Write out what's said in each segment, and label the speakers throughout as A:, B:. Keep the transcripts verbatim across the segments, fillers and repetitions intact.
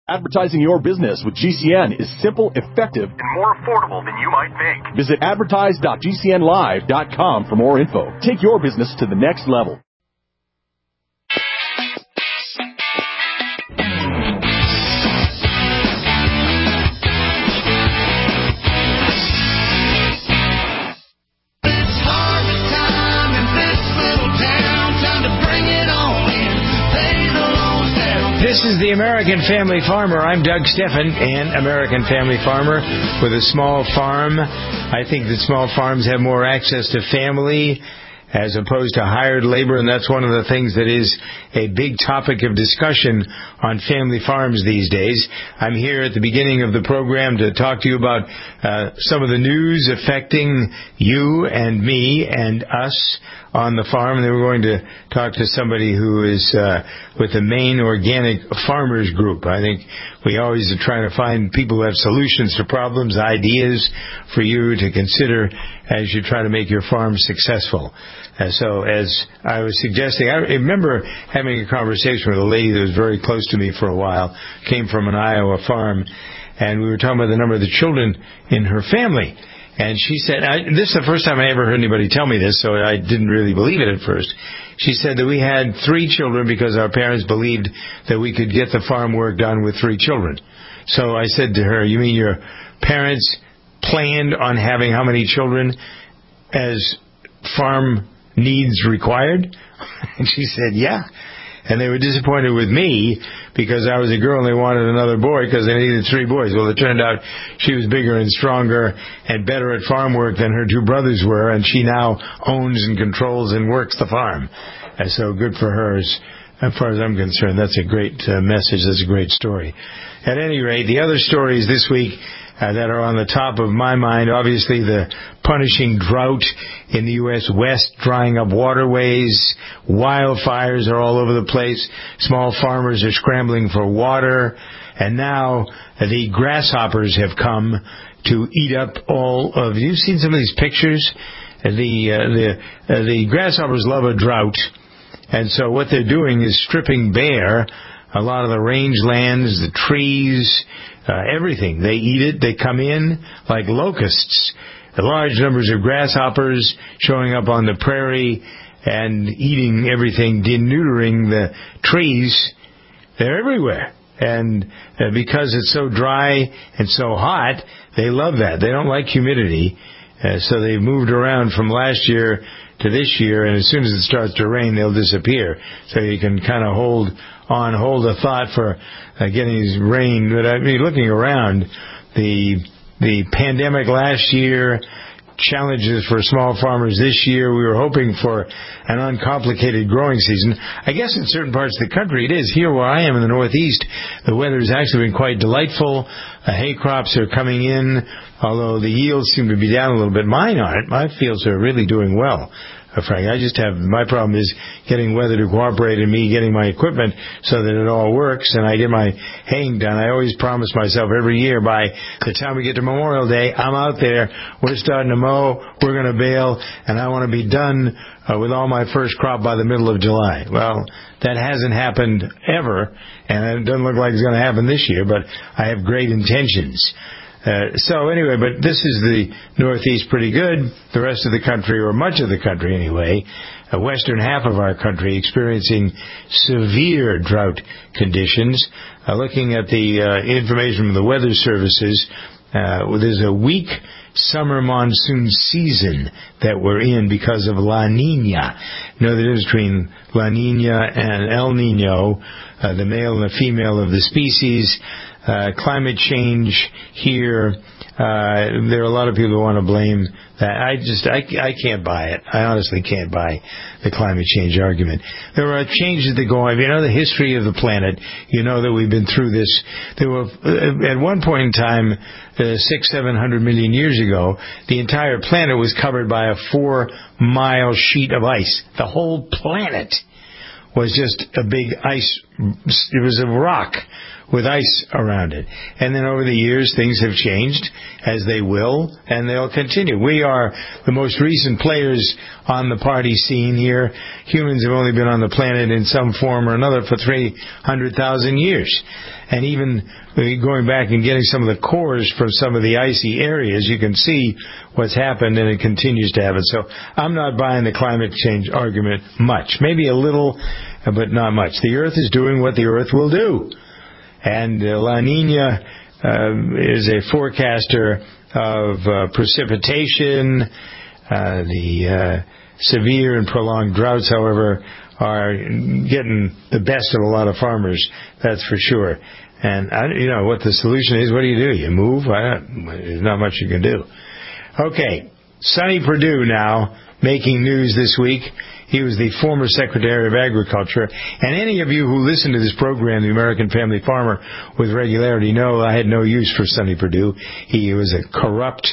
A: Advertising your business with G C N is simple, effective, and more affordable than you might think. Visit advertise dot g c n live dot com for more info. Take your business to the next level.
B: This is the American Family Farmer. I'm Doug Steffen, and American Family Farmer with a small farm. I think that small farms have more access to family as opposed to hired labor, and that's one of the things that is a big topic of discussion on family farms these days. I'm here at the beginning of the program to talk to you about uh, some of the news affecting you and me and us on the farm, and then we're going to talk to somebody who is uh, with the Maine Organic Farmers Group. I think we always are trying to find people who have solutions to problems, ideas for you to consider as you try to make your farm successful. Uh, so as I was suggesting, I remember having a conversation with a lady that was very close to me for a while, came from an Iowa farm, and we were talking about the number of the children in her family. And she said, I, this is the first time I ever heard anybody tell me this, so I didn't really believe it at first. She said that we had three children because our parents believed that we could get the farm work done with three children. So I said to her, you mean your parents planned on having how many children as farm needs required? And she said, yeah. And they were disappointed with me because I was a girl and they wanted another boy because they needed three boys. Well, it turned out she was bigger and stronger and better at farm work than her two brothers were, and she now owns and controls and works the farm. And so good for her as, as far as I'm concerned. That's a great uh, message. That's a great story. At any rate, the other stories this week Uh, that are on the top of my mind. Obviously, the punishing drought in the U S West, drying up waterways, wildfires are all over the place, small farmers are scrambling for water, and now uh, the grasshoppers have come to eat up all of... You've seen some of these pictures? Uh, the, uh, the, uh, the grasshoppers love a drought, and so what they're doing is stripping bare a lot of the rangelands, the trees, uh, everything. They eat it. They come in like locusts. The large numbers of grasshoppers showing up on the prairie and eating everything, denudering the trees. They're everywhere. And uh, because it's so dry and so hot, they love that. They don't like humidity. Uh, so they've moved around from last year to this year, and as soon as it starts to rain, they'll disappear. So you can kind of hold on, hold a thought for uh, getting this rain. But I mean, looking around, the the pandemic last year, challenges for small farmers this year. We were hoping for an uncomplicated growing season. I guess in certain parts of the country it is. Here where I am in the Northeast, the weather has actually been quite delightful. Uh, hay crops are coming in, although the yields seem to be down a little bit. Mine aren't. My fields are really doing well. Uh, Frank, I just have, my problem is getting weather to cooperate and me getting my equipment so that it all works and I get my haying done. I always promise myself every year by the time we get to Memorial Day, I'm out there, we're starting to mow, we're going to bale, and I want to be done uh, with all my first crop by the middle of July. Well, that hasn't happened ever, and it doesn't look like it's going to happen this year, but I have great intentions. Uh, so anyway, but this is the Northeast pretty good. The rest of the country, or much of the country anyway, the western half of our country experiencing severe drought conditions. Uh, looking at the uh, information from the weather services, uh, there's a weak summer monsoon season that we're in because of La Nina. You know the difference between La Nina and El Nino, uh, the male and the female of the species. Uh, climate change here, uh, there are a lot of people who want to blame that. I just, I, I can't buy it. I honestly can't buy the climate change argument. There are changes that go on. If you know the history of the planet, you know that we've been through this. There were, at one point in time, uh, six, seven hundred million years ago, the entire planet was covered by a four mile sheet of ice. The whole planet was just a big ice. It was a rock with ice around it. And then over the years, things have changed, as they will, and they'll continue. We are the most recent players on the party scene here. Humans have only been on the planet in some form or another for three hundred thousand years. And even going back and getting some of the cores from some of the icy areas, you can see what's happened, and it continues to happen. So I'm not buying the climate change argument much. Maybe a little, but not much. The Earth is doing what the Earth will do. And uh, La Nina uh, is a forecaster of uh, precipitation. Uh, the uh, severe and prolonged droughts, however, are getting the best of a lot of farmers, that's for sure. And, I, you know, what the solution is, what do you do? You move? I don't, there's not much you can do. Okay, Sonny Perdue now making news this week. He was the former Secretary of Agriculture. And any of you who listen to this program, The American Family Farmer, with regularity know I had no use for Sonny Perdue. He was a corrupt,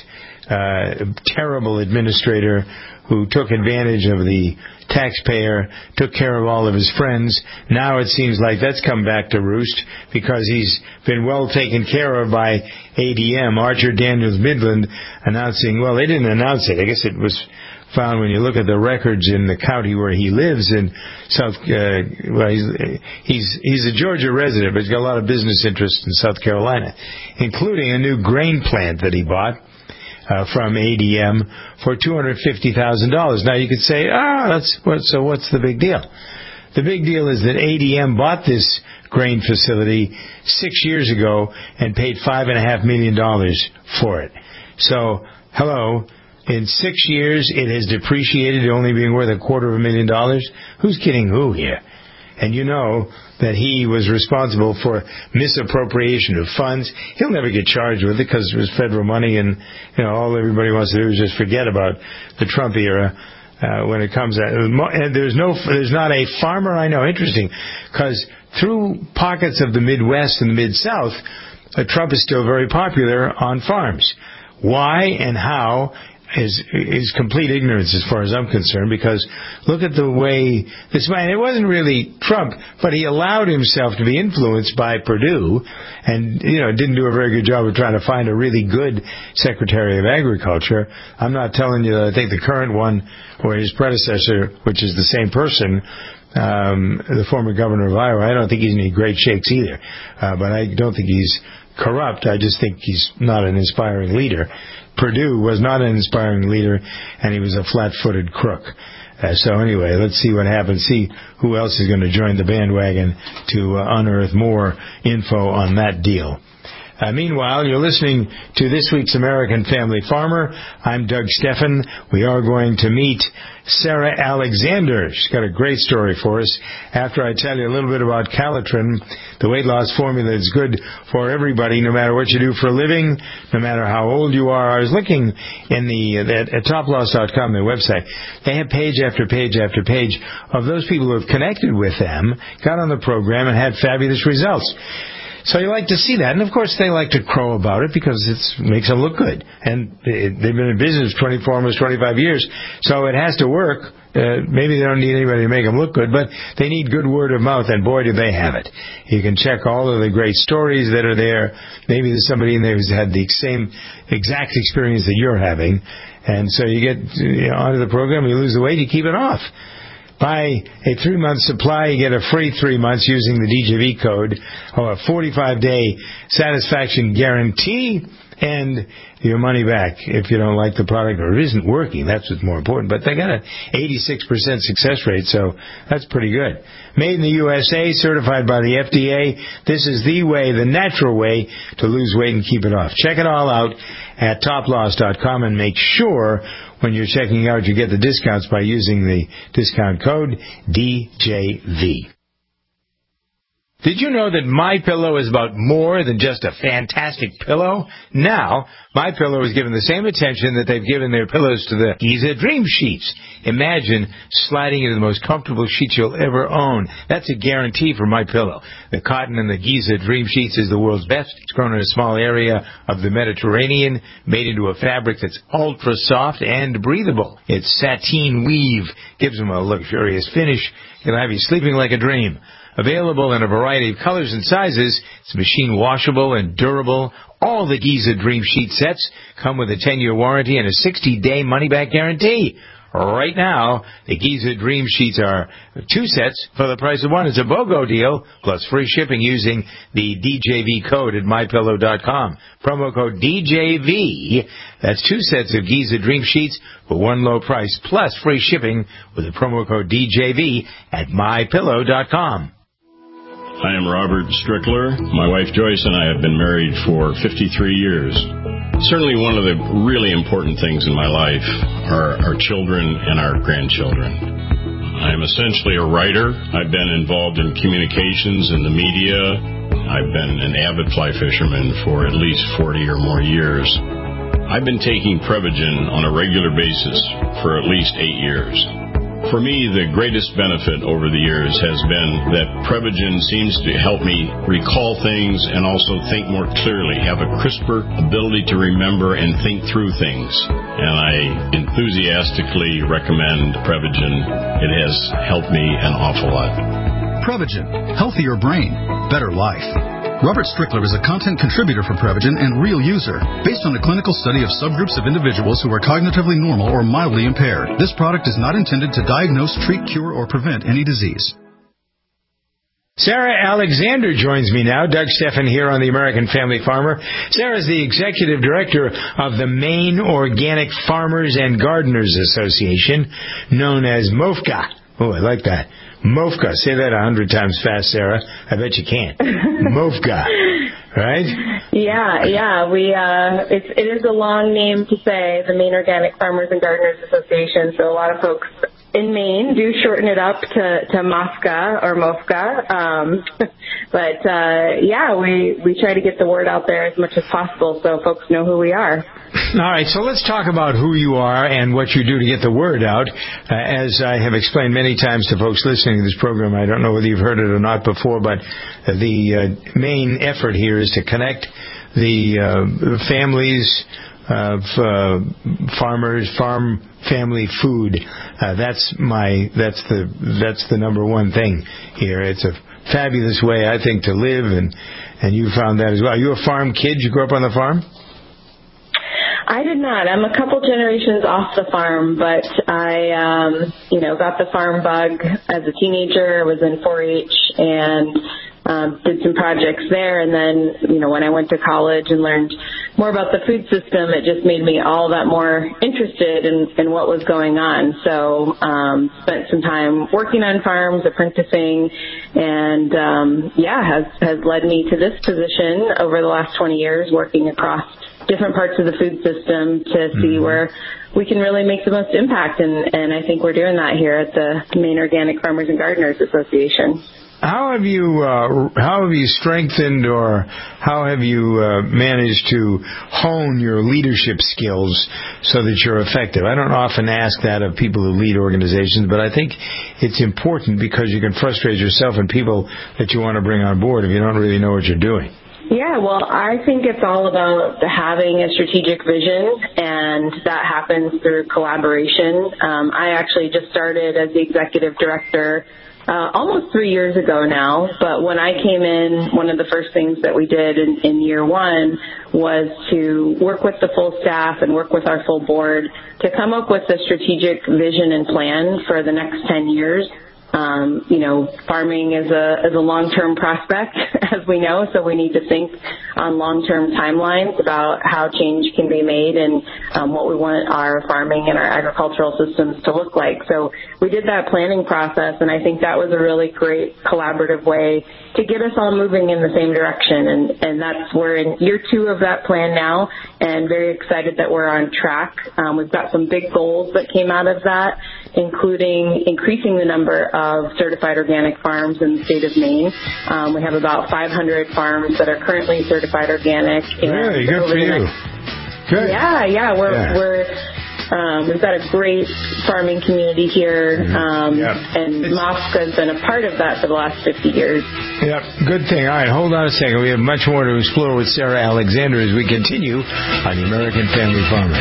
B: uh, terrible administrator who took advantage of the taxpayer, took care of all of his friends. Now it seems like that's come back to roost because he's been well taken care of by A D M, Archer Daniels Midland, announcing, well, they didn't announce it. I guess it was found when you look at the records in the county where he lives in South, uh, well, he's, he's, he's a Georgia resident, but he's got a lot of business interests in South Carolina, including a new grain plant that he bought. Uh, from A D M for two hundred fifty thousand dollars. Now you could say, ah, that's what, so what's the big deal? The big deal is that A D M bought this grain facility six years ago and paid five and a half million dollars for it. So, hello, in six years it has depreciated, only being worth a quarter of a million dollars. Who's kidding who here? And you know that he was responsible for misappropriation of funds. He'll never get charged with it because it was federal money, and you know all everybody wants to do is just forget about the Trump era uh, when it comes out. And there's no, there's not a farmer I know. Interesting, because through pockets of the Midwest and the Mid-South, uh, Trump is still very popular on farms. Why and how is is complete ignorance as far as I'm concerned, because look at the way this man, it wasn't really Trump, but he allowed himself to be influenced by Perdue and, you know, didn't do a very good job of trying to find a really good Secretary of Agriculture. I'm not telling you that I think the current one or his predecessor, which is the same person, um, the former governor of Iowa, I don't think he's in any great shakes either. Uh, but I don't think he's corrupt. I just think he's not an inspiring leader. Perdue was not an inspiring leader, and he was a flat-footed crook. Uh, so anyway, let's see what happens, see who else is going to join the bandwagon to uh, unearth more info on that deal. Uh, meanwhile, you're listening to this week's American Family Farmer. I'm Doug Steffen. We are going to meet Sarah Alexander. She's got a great story for us. After I tell you a little bit about Calitrin, the weight loss formula that's good for everybody, no matter what you do for a living, no matter how old you are. I was looking in the at, at top loss dot com, their website. They have page after page after page of those people who have connected with them, got on the program, and had fabulous results. So you like to see that, and of course they like to crow about it because it makes them look good. And it, they've been in business twenty-four, almost twenty-five years, so it has to work. Uh, maybe they don't need anybody to make them look good, but they need good word of mouth, and boy, do they have it. You can check all of the great stories that are there. Maybe there's somebody in there who's had the same exact experience that you're having, and so you get you know, onto the program, you lose the weight, you keep it off. Buy a three-month supply, you get a free three months using the D J V code, or a forty-five day satisfaction guarantee, and your money back if you don't like the product or it isn't working. That's what's more important. But they got an eighty-six percent success rate, so that's pretty good. Made in the U S A, certified by the F D A. This is the way, the natural way to lose weight and keep it off. Check it all out at top loss dot com and make sure when you're checking out you get the discounts by using the discount code D J V. Did you know that MyPillow is about more than just a fantastic pillow? Now, MyPillow is given the same attention that they've given their pillows to the Giza Dream Sheets. Imagine sliding into the most comfortable sheets you'll ever own. That's a guarantee for MyPillow. The cotton in the Giza Dream Sheets is the world's best. It's grown in a small area of the Mediterranean, made into a fabric that's ultra soft and breathable. Its sateen weave gives them a luxurious finish. It'll have you sleeping like a dream. Available in a variety of colors and sizes. It's machine washable and durable. All the Giza Dream Sheet sets come with a ten-year warranty and a sixty-day money-back guarantee. Right now, the Giza Dream Sheets are two sets for the price of one. It's a BOGO deal, plus free shipping using the D J V code at my pillow dot com. Promo code D J V. That's two sets of Giza Dream Sheets for one low price, plus free shipping with the promo code D J V at my pillow dot com.
C: I am Robert Strickler. My wife Joyce and I have been married for fifty-three years. Certainly one of the really important things in my life are our children and our grandchildren. I'm essentially a writer. I've been involved in communications and the media. I've been an avid fly fisherman for at least forty or more years. I've been taking Prevagen on a regular basis for at least eight years. For me, the greatest benefit over the years has been that Prevagen seems to help me recall things and also think more clearly, have a crisper ability to remember and think through things. And I enthusiastically recommend Prevagen. It has helped me an awful lot.
D: Prevagen. Healthier brain. Better life. Robert Strickler is a content contributor for Prevagen and real user, based on a clinical study of subgroups of individuals who are cognitively normal or mildly impaired. This product is not intended to diagnose, treat, cure, or prevent any disease.
B: Sarah Alexander joins me now. Doug Steffen here on the American Family Farmer. Sarah is the executive director of the Maine Organic Farmers and Gardeners Association, known as MOFGA. Oh, I like that. MOFGA. Say that a hundred times fast, Sarah. I bet you can't. MOFGA. Right?
E: Yeah, yeah. We uh, it's, it is a long name to say, the Maine Organic Farmers and Gardeners Association. So a lot of folks in Maine do shorten it up to, to MOFGA or MOFGA. Um, but uh, yeah, we we try to get the word out there as much as possible so folks know who we are.
B: All right, so let's talk about who you are and what you do to get the word out. Uh, as I have explained many times to folks listening to this program, I don't know whether you've heard it or not before, but the uh, main effort here is to connect the uh, families of uh, farmers, farm family food. Uh, that's my that's the that's the number one thing here. It's a fabulous way, I think, to live, and and you found that as well. Are you a farm kid? You grew up on the farm?
E: I did not. I'm a couple generations off the farm, but I, um, you know, got the farm bug as a teenager. I was in four H and um, did some projects there. And then, you know, when I went to college and learned more about the food system, it just made me all that more interested in, in what was going on. So um, spent some time working on farms, apprenticing, and um, yeah, has has led me to this position over the last twenty years, working across different parts of the food system to see mm-hmm. where we can really make the most impact. And, and I think we're doing that here at the Maine Organic Farmers and Gardeners Association.
B: How have you uh, how have you strengthened or how have you uh, managed to hone your leadership skills so that you're effective? I don't often ask that of people who lead organizations, but I think it's important because you can frustrate yourself and people that you want to bring on board if you don't really know what you're doing.
E: Yeah, well, I think it's all about having a strategic vision, and that happens through collaboration. Um, I actually just started as the executive director uh, almost three years ago now, but when I came in, one of the first things that we did in, in year one was to work with the full staff and work with our full board to come up with a strategic vision and plan for the next ten years. Um, you know, farming is a is a long-term prospect, as we know, so we need to think on long-term timelines about how change can be made and um, what we want our farming and our agricultural systems to look like. So we did that planning process, and I think that was a really great collaborative way to get us all moving in the same direction. And, and that's we're in year two of that plan now, and very excited that we're on track. Um, we've got some big goals that came out of that, including increasing the number of certified organic farms in the state of Maine. Um, we have about five hundred farms that are currently certified organic. And
B: really good for you.
E: Next, good. Yeah, yeah, we're yeah. we're um, we've got a great farming community here, mm-hmm. um, yeah. and MOFGA has been a part of that for the last fifty years.
B: Yep, good thing. All right, hold on a second. We have much more to explore with Sarah Alexander as we continue on the American Family Farmer.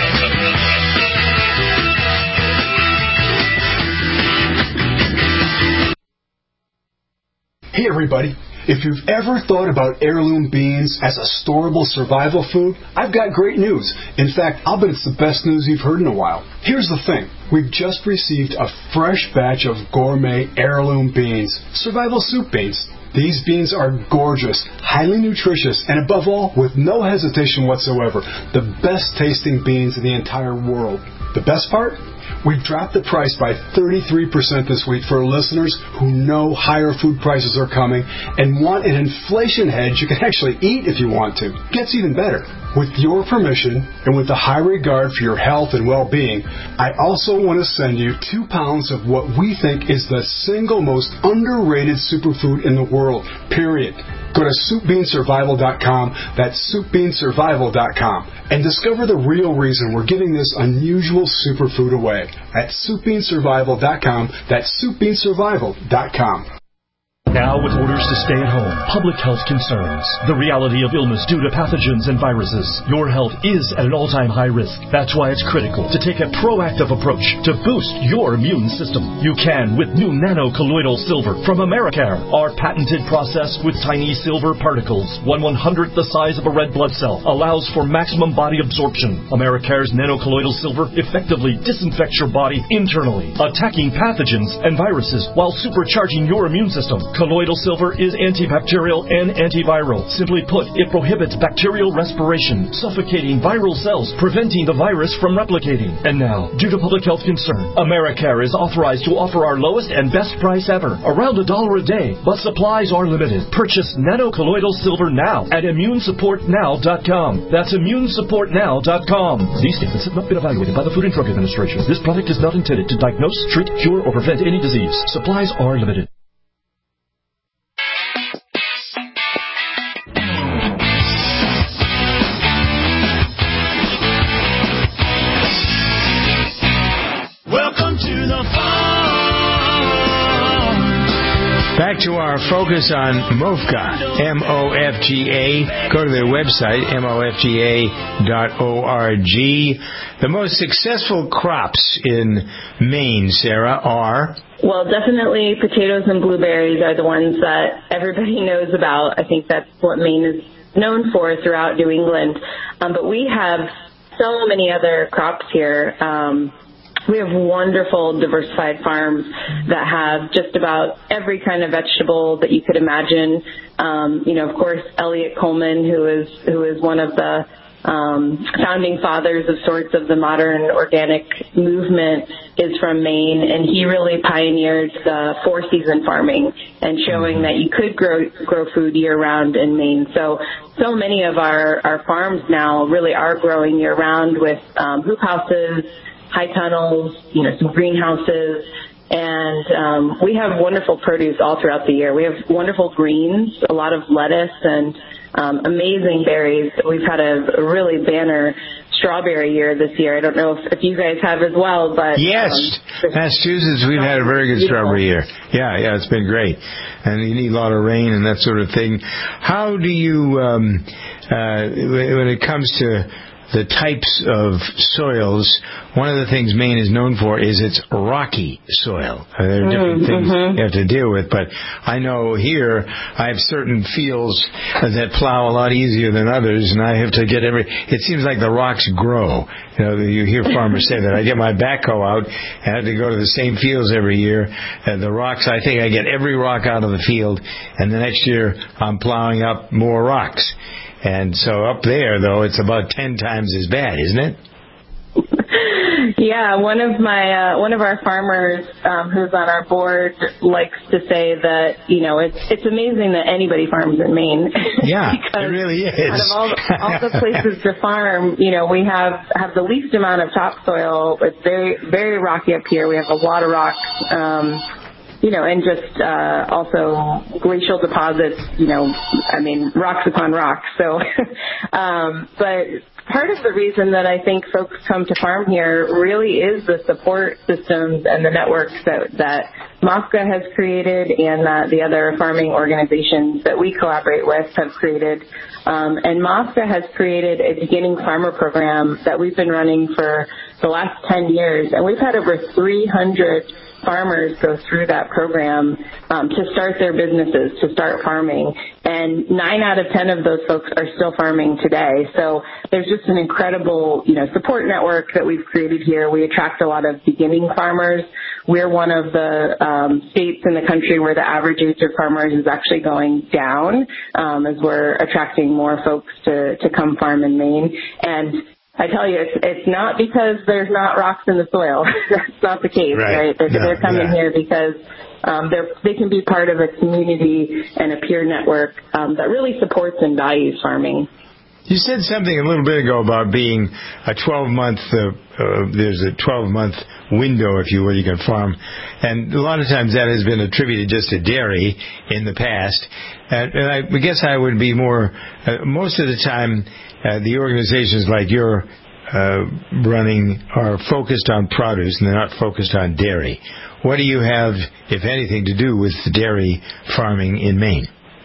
F: Hey everybody, if you've ever thought about heirloom beans as a storable survival food, I've got great news. In fact, I'll bet it's the best news you've heard in a while. Here's the thing. We've just received a fresh batch of gourmet heirloom beans, survival soup beans. These beans are gorgeous, highly nutritious, and above all, with no hesitation whatsoever, the best tasting beans in the entire world. The best part? We've dropped the price by thirty-three percent this week for listeners who know higher food prices are coming and want an inflation hedge you can actually eat if you want to. Gets even better. With your permission and with the high regard for your health and well-being, I also want to send you two pounds of what we think is the single most underrated superfood in the world, period. Go to soup bean survival dot com, that's soup bean survival dot com, and discover the real reason we're giving this unusual superfood away at soup bean survival dot com, that's soup bean survival dot com.
G: Now, with orders to stay at home, public health concerns, the reality of illness due to pathogens and viruses, your health is at an all-time high risk. That's why it's critical to take a proactive approach to boost your immune system. You can with new nano-colloidal silver from Americare. Our patented process with tiny silver particles, one one-hundredth the size of a red blood cell, allows for maximum body absorption. Americare's nano-colloidal silver effectively disinfects your body internally, attacking pathogens and viruses while supercharging your immune system. Colloidal silver is antibacterial and antiviral. Simply put, it prohibits bacterial respiration, suffocating viral cells, preventing the virus from replicating. And now, due to public health concern, Americare is authorized to offer our lowest and best price ever, around a dollar a day, but supplies are limited. Purchase nano-colloidal silver now at immune support now dot com. That's immune support now dot com. These statements have not been evaluated by the Food and Drug Administration. This product is not intended to diagnose, treat, cure, or prevent any disease. Supplies are limited.
B: Back to our focus on MOFGA, M O F G A. Go to their website, M O F G A dot org. The most successful crops in Maine, Sarah, are?
E: Well, definitely potatoes and blueberries are the ones that everybody knows about. I think that's what Maine is known for throughout New England. Um, but we have so many other crops here. Um, We have wonderful diversified farms that have just about every kind of vegetable that you could imagine. Um, you know, of course, Elliot Coleman, who is who is one of the um, founding fathers of sorts of the modern organic movement, is from Maine, and he really pioneered the four-season farming and showing that you could grow grow food year-round in Maine. So, so many of our, our farms now really are growing year-round with um, hoop houses, high tunnels, you know, some greenhouses, and um, we have wonderful produce all throughout the year. We have wonderful greens, a lot of lettuce, and um, amazing berries. We've had a, a really banner strawberry year this year. I don't know if, if you guys have as well, but
B: yes, um, Massachusetts, we've had a very good beautiful. strawberry year. Yeah, yeah, it's been great, and you need a lot of rain and that sort of thing. How do you, um, uh, when it comes to the types of soils, one of the things Maine is known for is its rocky soil. Uh, there are different mm, things mm-hmm. you have to deal with, but I know here I have certain fields that plow a lot easier than others, and I have to get every... It seems like the rocks grow. You know, you hear farmers say that. I get my backhoe out, and I have to go to the same fields every year. And the rocks, I think I get every rock out of the field, and the next year I'm plowing up more rocks. And so up there, though, it's about ten times as bad, isn't it?
E: Yeah, one of my uh, one of our farmers um, who's on our board likes to say that, you know, it's it's amazing that anybody farms in Maine.
B: Yeah, it really is.
E: Out of all the, all the places to farm, you know, we have, have the least amount of topsoil. It's very very rocky up here. We have a lot of rocks. Um, You know, and just uh, also glacial deposits, you know, I mean, rocks upon rocks. So, um, but part of the reason that I think folks come to farm here really is the support systems and the networks that, that MOFGA has created and that the other farming organizations that we collaborate with have created. Um, and MOFGA has created a beginning farmer program that we've been running for the last ten years, and we've had over three hundred farmers go through that program um, to start their businesses, to start farming. And nine out of ten of those folks are still farming today. So there's just an incredible, you know, support network that we've created here. We attract a lot of beginning farmers. We're one of the um, states in the country where the average age of farmers is actually going down um, as we're attracting more folks to, to come farm in Maine. And I tell you, it's, it's not because there's not rocks in the soil. That's not the case, right? right? They're, no, they're coming yeah. here because um, they're, they can be part of a community and a peer network um, that really supports and values farming.
B: You said something a little bit ago about being a twelve-month, uh, uh, there's a twelve-month window, if you will, you can farm. And a lot of times that has been attributed just to dairy in the past. And, and I guess I would be more, uh, most of the time, uh, the organizations like you're uh, running are focused on produce and they're not focused on dairy. What do you have, if anything, to do with dairy farming in Maine?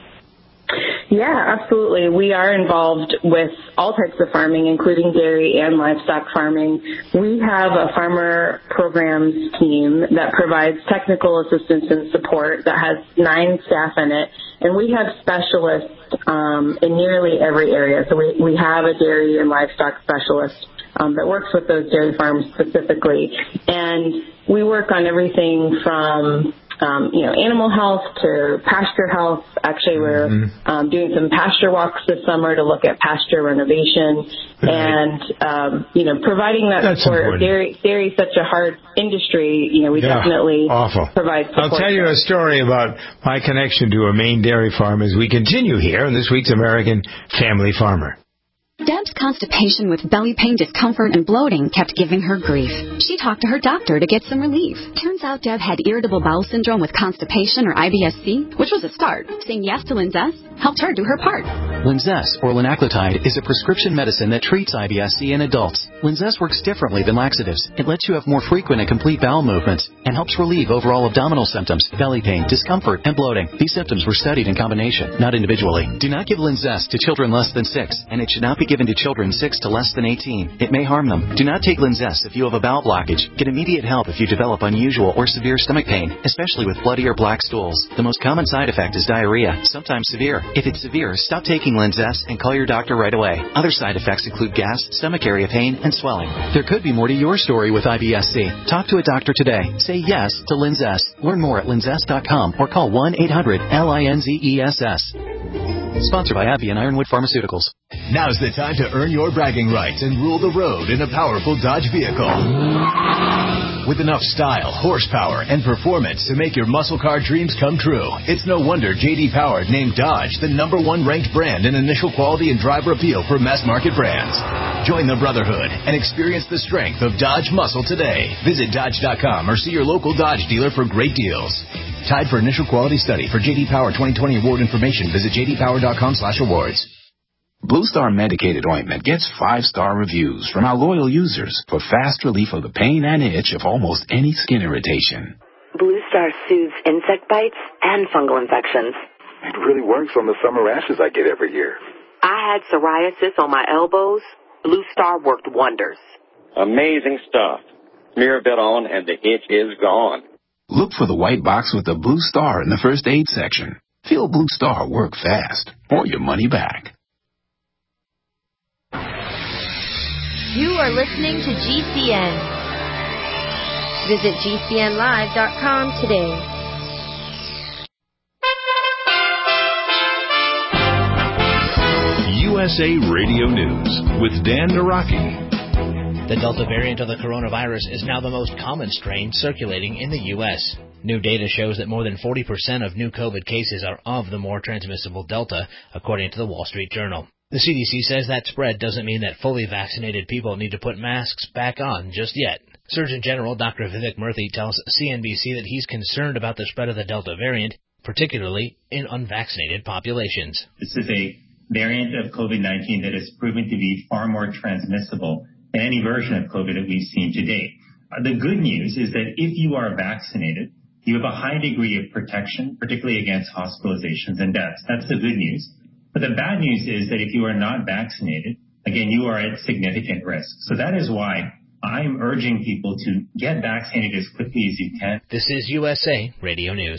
E: Yeah, absolutely. We are involved with all types of farming, including dairy and livestock farming. We have a farmer programs team that provides technical assistance and support that has nine staff in it, and we have specialists um, in nearly every area. So we, we have a dairy and livestock specialist um, that works with those dairy farms specifically, and we work on everything from Um, you know, animal health to pasture health. Actually, we're mm-hmm. um, doing some pasture walks this summer to look at pasture renovation right. and, um, you know, providing that
B: That's
E: support. Dairy, dairy is such a hard industry. You know, we
B: yeah,
E: definitely
B: awful.
E: provide support.
B: I'll tell you a story about my connection to a Maine dairy farm as we continue here in this week's American Family Farmer.
H: Deb's constipation with belly pain, discomfort, and bloating kept giving her grief. She talked to her doctor to get some relief. Turns out Deb had irritable bowel syndrome with constipation, or I B S C, which was a start. Saying yes to Linzess helped her do her part.
I: Linzess, or linaclotide, is a prescription medicine that treats I B S C in adults. Linzess works differently than laxatives. It lets you have more frequent and complete bowel movements and helps relieve overall abdominal symptoms, belly pain, discomfort, and bloating. These symptoms were studied in combination, not individually. Do not give Linzess to children less than six, and it should not be given to children six to less than eighteen. It may harm them. Do not take Linzess if you have a bowel blockage. Get immediate help if you develop unusual or severe stomach pain, especially with bloody or black stools. The most common side effect is diarrhea, sometimes severe. If it's severe, stop taking Linzess and call your doctor right away. Other side effects include gas, stomach area pain, and swelling. There could be more to your story with I B S C. Talk to a doctor today. Say yes to Linzess. Learn more at linzess dot com or call one eight hundred L I N Z E S S. Sponsored by AbbVie and Ironwood Pharmaceuticals.
J: Now's the time to earn your bragging rights and rule the road in a powerful Dodge vehicle. With enough style, horsepower, and performance to make your muscle car dreams come true, it's no wonder J D Power named Dodge the number one ranked brand in initial quality and driver appeal for mass market brands. Join the brotherhood and experience the strength of Dodge muscle today. Visit Dodge dot com or see your local Dodge dealer for great deals. Tied for initial quality study. For J D Power twenty twenty award information, visit j d power dot com slash awards.
K: Blue Star Medicated Ointment gets five-star reviews from our loyal users for fast relief of the pain and itch of almost any skin irritation.
L: Blue Star soothes insect bites and fungal infections.
M: It really works on the summer rashes I get every year.
L: I had psoriasis on my elbows. Blue Star worked wonders.
N: Amazing stuff. Smear a bit on and the itch is gone.
K: Look for the white box with the Blue Star in the first aid section. Feel Blue Star work fast or your money back.
O: You are listening to G C N. Visit G C N live dot com today.
P: U S A Radio News with Dan Naraki.
Q: The Delta variant of the coronavirus is now the most common strain circulating in the U S. New data shows that more than forty percent of new COVID cases are of the more transmissible Delta, according to the Wall Street Journal. The C D C says that spread doesn't mean that fully vaccinated people need to put masks back on just yet. Surgeon General Doctor Vivek Murthy tells C N B C that he's concerned about the spread of the Delta variant, particularly in unvaccinated populations.
R: This is a variant of COVID nineteen that has proven to be far more transmissible than any version of COVID that we've seen to date. Uh, the good news is that if you are vaccinated, you have a high degree of protection, particularly against hospitalizations and deaths. That's the good news. But the bad news is that if you are not vaccinated, again, you are at significant risk. So that is why I'm urging people to get vaccinated as quickly as you can.
Q: This is U S A Radio News.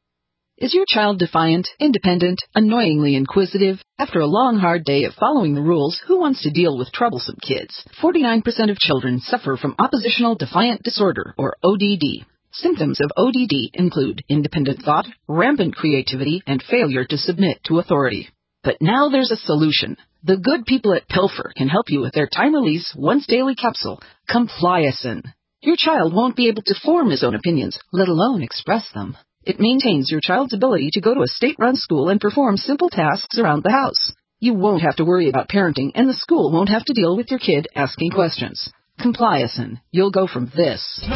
S: Is your child defiant, independent, annoyingly inquisitive? After a long, hard day of following the rules, who wants to deal with troublesome kids? forty-nine percent of children suffer from oppositional defiant disorder, or O D D. Symptoms of O D D include independent thought, rampant creativity, and failure to submit to authority. But now there's a solution. The good people at Pilfer can help you with their time-release, once-daily capsule, Compliacin. Your child won't be able to form his own opinions, let alone express them. It maintains your child's ability to go to a state-run school and perform simple tasks around the house. You won't have to worry about parenting, and the school won't have to deal with your kid asking questions. Compliacin. You'll go from this.
O: Quit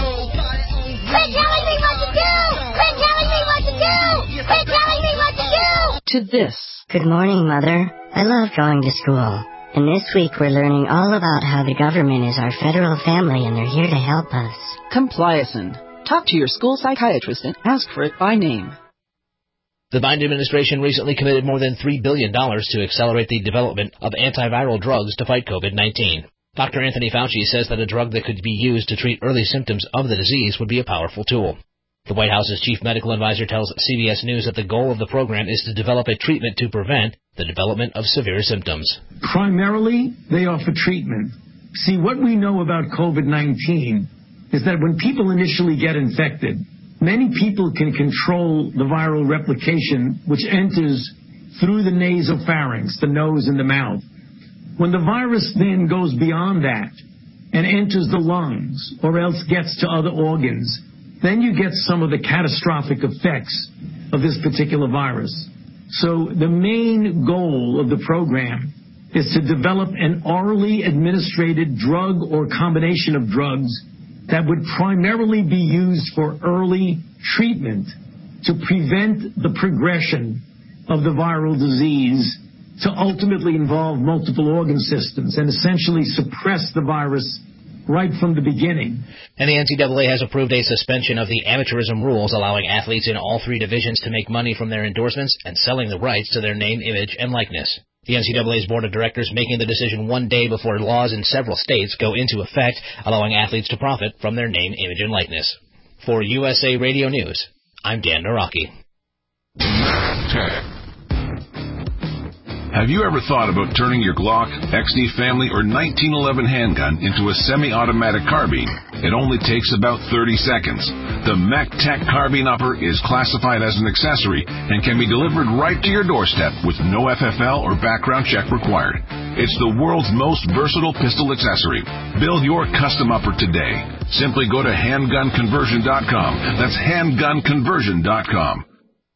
O: telling me what to do! Quit telling me what to do! Quit telling me what to do!
S: To this.
T: Good morning, Mother. I love going to school. And this week we're learning all about how the government is our federal family and they're here to help us.
S: Compliacin. Talk to your school psychiatrist and ask for it by name.
Q: The Biden administration recently committed more than three billion dollars to accelerate the development of antiviral drugs to fight COVID nineteen. Doctor Anthony Fauci says that a drug that could be used to treat early symptoms of the disease would be a powerful tool. The White House's chief medical advisor tells C B S News that the goal of the program is to develop a treatment to prevent the development of severe symptoms.
U: Primarily, they offer treatment. See, what we know about COVID nineteen is that when people initially get infected, many people can control the viral replication, which enters through the nasopharynx, the nose and the mouth. When the virus then goes beyond that and enters the lungs or else gets to other organs, then you get some of the catastrophic effects of this particular virus. So the main goal of the program is to develop an orally administered drug or combination of drugs that would primarily be used for early treatment to prevent the progression of the viral disease to ultimately involve multiple organ systems and essentially suppress the virus right from the beginning.
Q: And the N C double A has approved a suspension of the amateurism rules, allowing athletes in all three divisions to make money from their endorsements and selling the rights to their name, image, and likeness. The N C double A's board of directors making the decision one day before laws in several states go into effect, allowing athletes to profit from their name, image, and likeness. For U S A Radio News, I'm Dan Naraki.
P: Have you ever thought about turning your Glock, X D Family, or nineteen eleven handgun into a semi-automatic carbine? It only takes about thirty seconds. The MacTac Carbine Upper is classified as an accessory and can be delivered right to your doorstep with no F F L or background check required. It's the world's most versatile pistol accessory. Build your custom upper today. Simply go to handgun conversion dot com. That's handgun conversion dot com.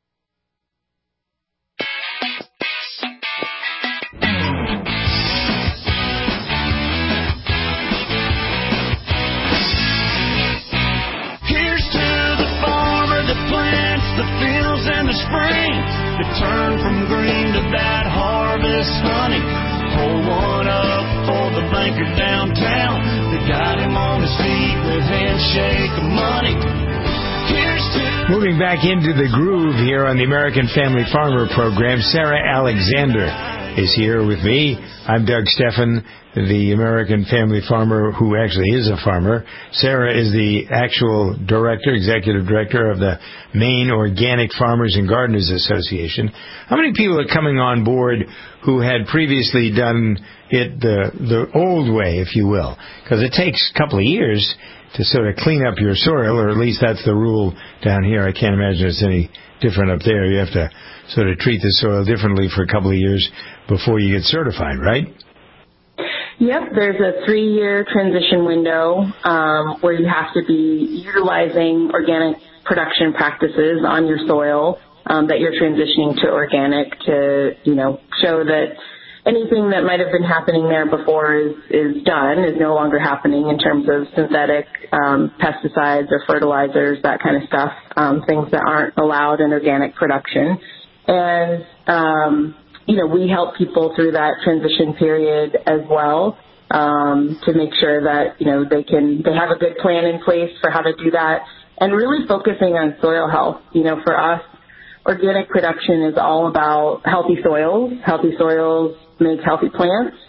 V: The fields in the spring, they turn from green to that harvest honey. Pour one up for the banker downtown. They got him on his feet with handshake of money. Here's to...
B: Moving back into the groove here on the American Family Farmer program, Sarah Alexander is here with me. I'm Doug Steffen, the American Family Farmer who actually is a farmer. Sarah is the actual director, executive director of the Maine Organic Farmers and Gardeners Association. How many people are coming on board who had previously done it the, the old way, if you will? Because it takes a couple of years to sort of clean up your soil, or at least that's the rule down here. I can't imagine it's any different up there. You have to sort of treat the soil differently for a couple of years before you get certified, right?
E: Yep, there's a three-year transition window um, where you have to be utilizing organic production practices on your soil um, that you're transitioning to organic to, you know, show that anything that might have been happening there before is, is done, is no longer happening in terms of synthetic um, pesticides or fertilizers, that kind of stuff, um, things that aren't allowed in organic production. And, um, you know, we help people through that transition period as well um, to make sure that, you know, they can, they have a good plan in place for how to do that, and really focusing on soil health. You know, for us, organic production is all about healthy soils. Healthy soils make healthy plants.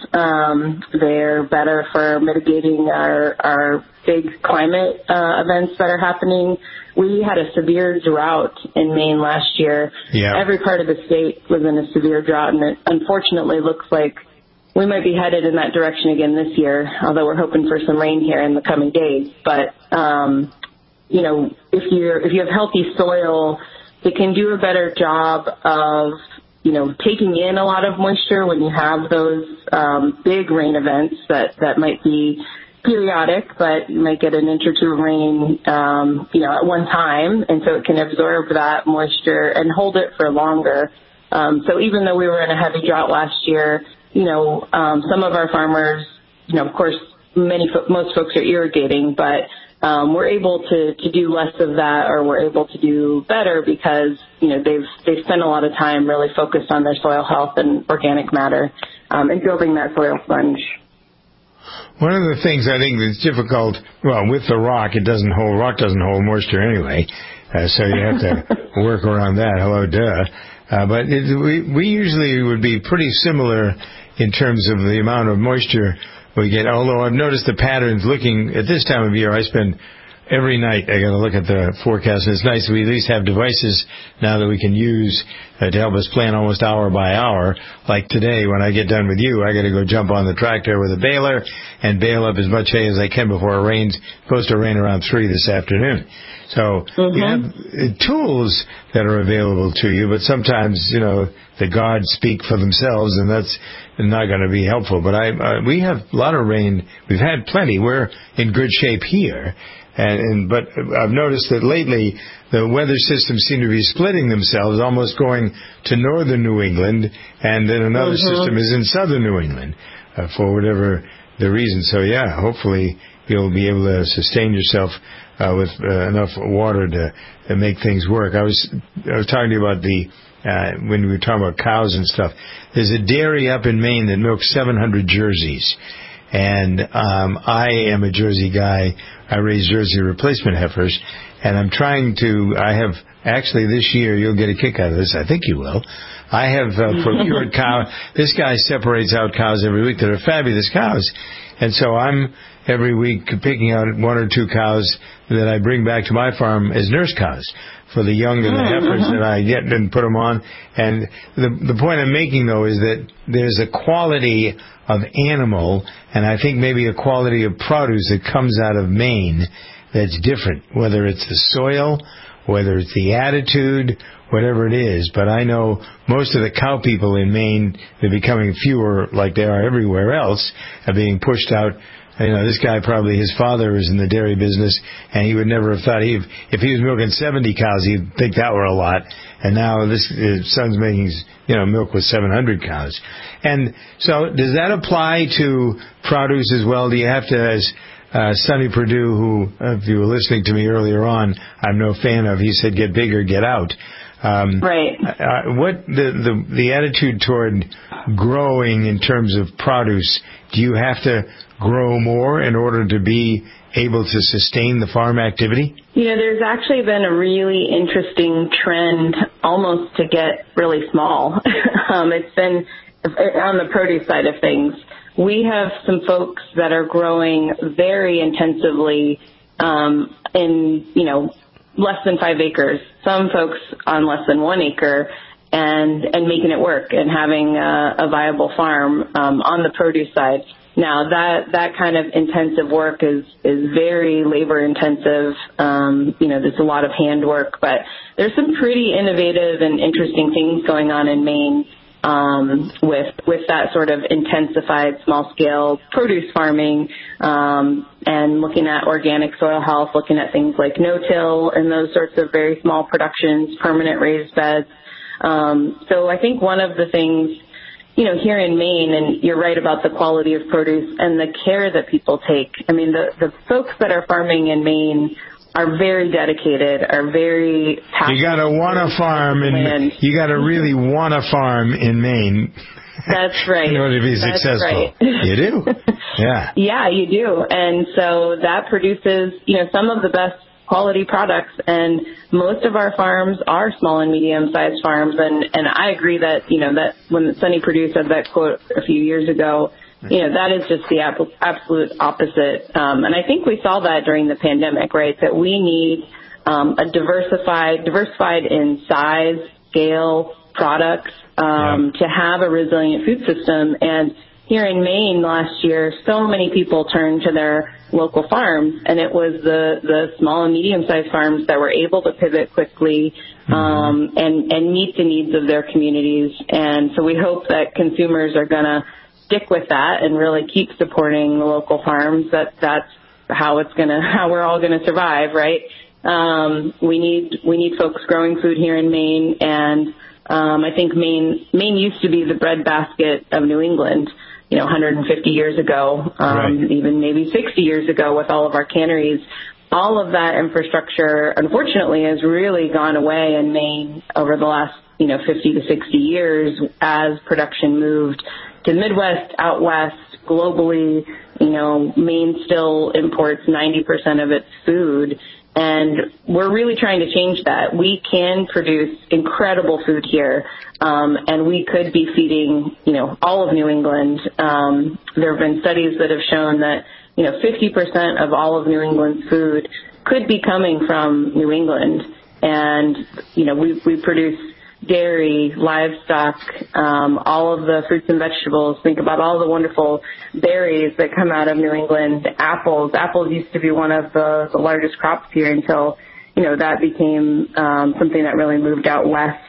E: Um, they're better for mitigating our, our big climate uh, events that are happening. We had a severe drought in Maine last year.
B: Yeah.
E: Every part of the state was in a severe drought, and it unfortunately looks like we might be headed in that direction again this year, although we're hoping for some rain here in the coming days. But, um, you know, if you're, if you have healthy soil, it can do a better job of, you know, taking in a lot of moisture when you have those um, big rain events that, that might be periodic, but you might get an inch or two of rain, um, you know, at one time, and so it can absorb that moisture and hold it for longer. Um, so even though we were in a heavy drought last year, you know, um, some of our farmers, you know, of course, many fo- most folks are irrigating, but um, we're able to, to do less of that, or we're able to do better because, you know, they've they've spent a lot of time really focused on their soil health and organic matter um, and building that soil sponge.
B: One of the things I think that's difficult, well, with the rock, it doesn't hold, rock doesn't hold moisture anyway, uh, so you have to work around that. Hello, duh. Uh, but it, we, we usually would be pretty similar in terms of the amount of moisture we get, although I've noticed the patterns looking at this time of year. I spend every night, I got to look at the forecast, and it's nice that we at least have devices now that we can use uh, to help us plan almost hour by hour. Like today, when I get done with you, I got to go jump on the tractor with a baler and bale up as much hay as I can before it rains. It's supposed to rain around three this afternoon. So mm-hmm. you have uh, tools that are available to you, but sometimes, you know, the gods speak for themselves, and that's not going to be helpful. But I, uh, we have a lot of rain. We've had plenty. We're in good shape here. And, and but I've noticed that lately the weather systems seem to be splitting themselves, almost going to northern New England, and then another mm-hmm. system is in southern New England uh, for whatever the reason. So yeah, hopefully you'll be able to sustain yourself uh, with uh, enough water to, to make things work. I was I was talking to you about the uh, when we were talking about cows and stuff. There's a dairy up in Maine that milks seven hundred jerseys. And um, I am a Jersey guy. I raise Jersey replacement heifers, and I'm trying to. I have actually this year. You'll get a kick out of this. I think you will. I have uh, procured cow. This guy separates out cows every week that are fabulous cows, and so I'm every week picking out one or two cows that I bring back to my farm as nurse cows for the young and the heifers that I get and put them on. And the the point I'm making though is that there's a quality of animal, and I think maybe a quality of produce that comes out of Maine that's different, whether it's the soil, whether it's the attitude, whatever it is. But I know most of the cow people in Maine, they're becoming fewer like they are everywhere else, are being pushed out. You know, this guy probably, his father was in the dairy business, and he would never have thought, he, if he was milking seventy cows, he'd think that were a lot. And now this his son's making, you know, milk with seven hundred cows. And so does that apply to produce as well? Do you have to, as uh, Sonny Perdue, who, if you were listening to me earlier on, I'm no fan of, he said, get bigger, get out. Um,
E: right.
B: Uh, what the, the the attitude toward growing in terms of produce? Do you have to grow more in order to be able to sustain the farm activity?
E: You know, there's actually been a really interesting trend almost to get really small. um, it's been on the produce side of things. We have some folks that are growing very intensively um, in, you know, less than five acres. Some folks on less than one acre, and and making it work and having a, a viable farm um, on the produce side. Now that that kind of intensive work is is very labor intensive. Um, you know, there's a lot of hand work, but there's some pretty innovative and interesting things going on in Maine um, with with that sort of intensified small scale produce farming, um, and looking at organic soil health, looking at things like no-till and those sorts of very small productions, permanent raised beds. Um, so I think one of the things, you know, here in Maine, and you're right about the quality of produce and the care that people take. I mean, the, the folks that are farming in Maine are very dedicated, are very passionate.
B: You gotta wanna farm, and you gotta really wanna farm in Maine.
E: That's right.
B: In order to be
E: That's
B: successful.
E: right.
B: You do. Yeah.
E: Yeah, you do. And so that produces, you know, some of the best quality products, and most of our farms are small and medium-sized farms, and, and I agree that, you know, that when Sonny Perdue said that quote a few years ago, you know, that is just the ab- absolute opposite. Um, and I think we saw that during the pandemic, right, that we need um, a diversified, diversified in size, scale, products um, yeah. to have a resilient food system. And here in Maine last year, so many people turned to their local farms, and it was the, the small and medium-sized farms that were able to pivot quickly um, and, and meet the needs of their communities. And so we hope that consumers are going to stick with that and really keep supporting the local farms. That that's how it's going to, how we're all going to survive, right? Um, we need we need folks growing food here in Maine, and um, I think Maine Maine used to be the breadbasket of New England, you know, one hundred fifty years ago, um, right. even maybe sixty years ago with all of our canneries. All of that infrastructure, unfortunately, has really gone away in Maine over the last, you know, fifty to sixty years as production moved to the Midwest, out west, globally. You know, Maine still imports ninety percent of its food. And we're really trying to change that. We can produce incredible food here, um, and we could be feeding, you know, all of New England. Um, there have been studies that have shown that, you know, fifty percent of all of New England's food could be coming from New England. And, you know, we, we produce dairy, livestock, um, all of the fruits and vegetables. Think about all the wonderful berries that come out of New England. Apples. Apples used to be one of the, the largest crops here until, you know, that became um, something that really moved out west.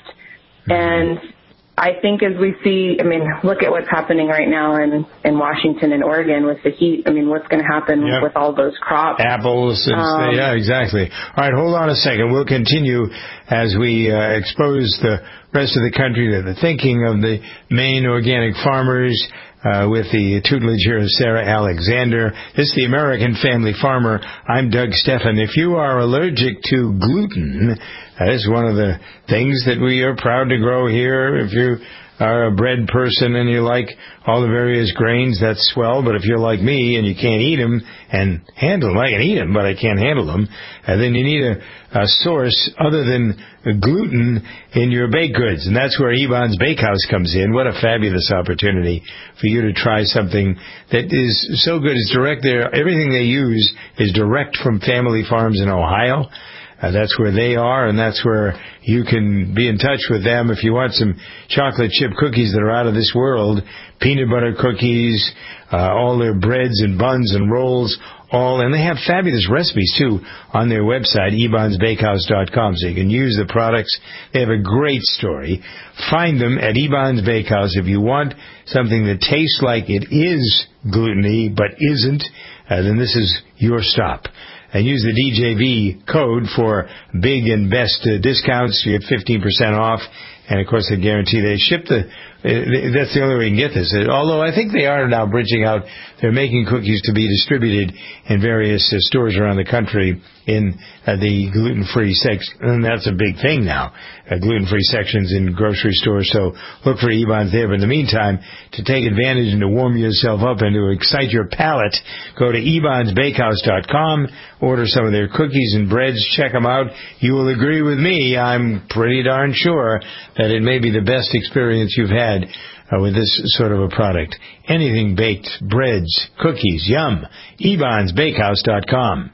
E: And I think as we see, I mean, look at what's happening right now in, in Washington and Oregon with the heat. I mean, what's going to happen yep. with all those crops?
B: Apples. And
E: um,
B: yeah, exactly. All right, hold on a second. We'll continue as we uh, expose the rest of the country to the thinking of the Maine organic farmers uh, with the tutelage here of Sarah Alexander. This is the American Family Farmer. I'm Doug Stephan. If you are allergic to gluten, that is one of the things that we are proud to grow here. If you are a bread person and you like all the various grains, that's swell. But if you're like me and you can't eat them and handle them, I can eat them, but I can't handle them, and then you need a, a source other than gluten in your baked goods. And that's where Ebon's Bakehouse comes in. What a fabulous opportunity for you to try something that is so good. It's direct there. Everything they use is direct from family farms in Ohio. Uh, that's where they are, and that's where you can be in touch with them if you want some chocolate chip cookies that are out of this world, peanut butter cookies, uh, all their breads and buns and rolls, all, and they have fabulous recipes too on their website, ebons bakehouse dot com, so you can use the products. They have a great story. Find them at Ebon's Bakehouse if you want something that tastes like it is gluten-y but isn't. Uh, then this is your stop. And use the D J V code for big and best uh, discounts. You get fifteen percent off. And, of course, they guarantee they ship the uh, – that's the only way you can get this. Uh, although I think they are now bridging out. They're making cookies to be distributed in various uh, stores around the country in uh, the gluten-free section. And that's a big thing now, uh, gluten-free sections in grocery stores. So look for Ebon's there. But in the meantime, to take advantage and to warm yourself up and to excite your palate, go to ebons bakehouse dot com, order some of their cookies and breads, check them out. You will agree with me, I'm pretty darn sure, that it may be the best experience you've had uh, with this sort of a product. Anything baked, breads, cookies, yum. ebons bakehouse dot com.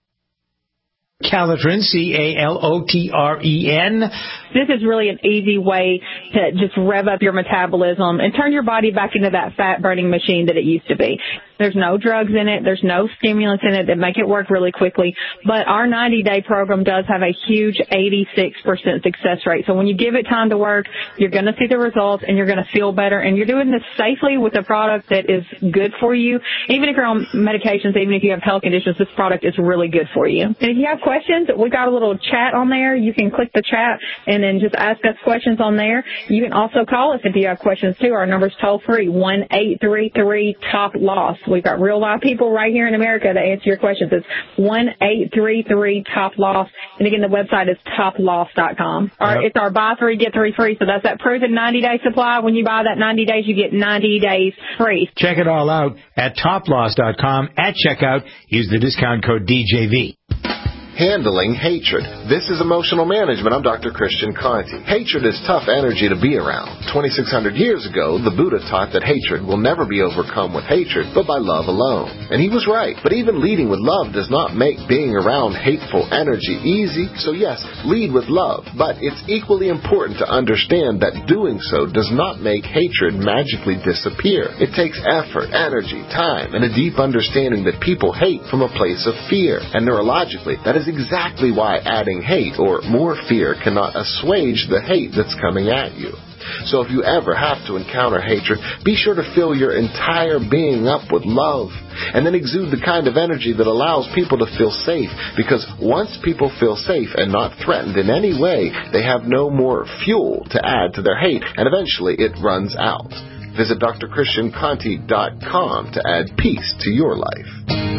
B: Calotren, C A L O T R E N.
A: This is really an easy way to just rev up your metabolism and turn your body back into that fat-burning machine that it used to be. There's no drugs in it. There's no stimulants in it that make it work really quickly. But our ninety-day program does have a huge eighty-six percent success rate. So when you give it time to work, you're going to see the results and you're going to feel better. And you're doing this safely with a product that is good for you. Even if you're on medications, even if you have health conditions, this product is really good for you. And if you have questions, we got a little chat on there. You can click the chat and then just ask us questions on there. You can also call us if you have questions too. Our number's toll free, one eight three three top loss. We've got real live people right here in America to answer your questions. It's one eight three three top loss. And again, the website is top loss dot com. Our, yep. It's our buy three, get three free. So that's that proven ninety-day supply. When you buy that ninety days, you get ninety days free.
B: Check it all out at top loss dot com. At checkout, use the discount code D J V.
C: Handling Hatred. This is Emotional Management. I'm Doctor Christian Conti. Hatred is tough energy to be around. twenty-six hundred years ago, the Buddha taught that hatred will never be overcome with hatred, but by love alone. And he was right. But even leading with love does not make being around hateful energy easy. So yes, lead with love. But it's equally important to understand that doing so does not make hatred magically disappear. It takes effort, energy, time, and a deep understanding that people hate from a place of fear. And neurologically, that is exactly why adding hate or more fear cannot assuage the hate that's coming at you. So if you ever have to encounter hatred, be sure to fill your entire being up with love, and then exude the kind of energy that allows people to feel safe, because once people feel safe and not threatened in any way, they have no more fuel to add to their hate, and eventually it runs out. Visit D R Christian Conti dot com to add peace to your life.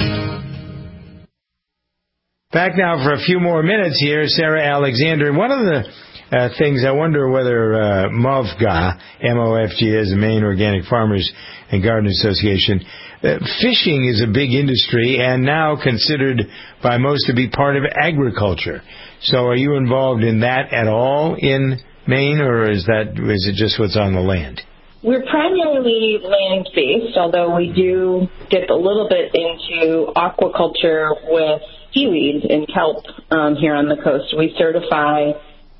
B: Back now for a few more minutes here, Sarah Alexander. One of the uh, things I wonder whether uh, M O F G A, M O F G A is the Maine Organic Farmers and Garden Association. Uh, fishing is a big industry and now considered by most to be part of agriculture. So are you involved in that at all in Maine, or is that is it just what's on the land?
E: We're primarily land-based, although we do dip a little bit into aquaculture with seaweed and kelp um, here on the coast. We certify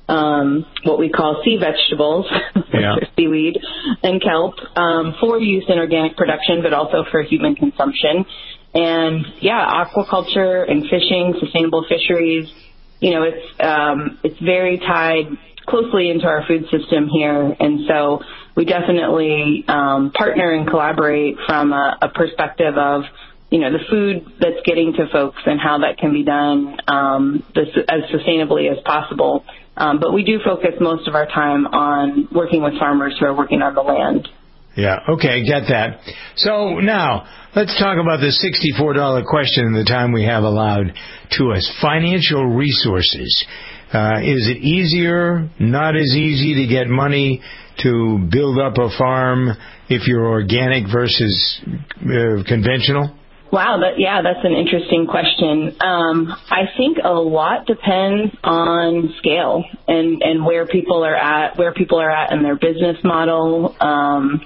E: um, what we call sea vegetables, yeah. seaweed and kelp, um, for use in organic production, but also for human consumption. And, yeah, aquaculture and fishing, sustainable fisheries, you know, it's um, it's very tied closely into our food system here. And so we definitely um, partner and collaborate from a, a perspective of, you know, the food that's getting to folks and how that can be done um, this, as sustainably as possible. Um, but we do focus most of our time on working with farmers who are working on the land.
B: Yeah, okay, get that. So now, let's talk about the sixty-four dollars question in the time we have allowed to us. Financial resources. Uh, is it easier, not as easy to get money to build up a farm if you're organic versus uh, conventional?
E: Wow, that, yeah, that's an interesting question. Um, I think a lot depends on scale and, and where people are at, where people are at in their business model. Um,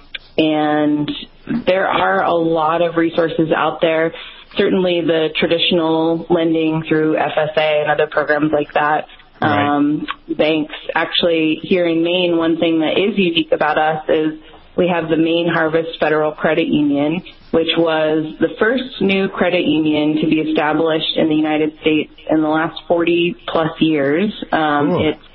E: and there are a lot of resources out there. Certainly the traditional lending through F S A and other programs like that. Right. Um, banks, actually, here in Maine, one thing that is unique about us is we have the Maine Harvest Federal Credit Union, which was the first new credit union to be established in the United States in the last forty plus years. Um, cool. It's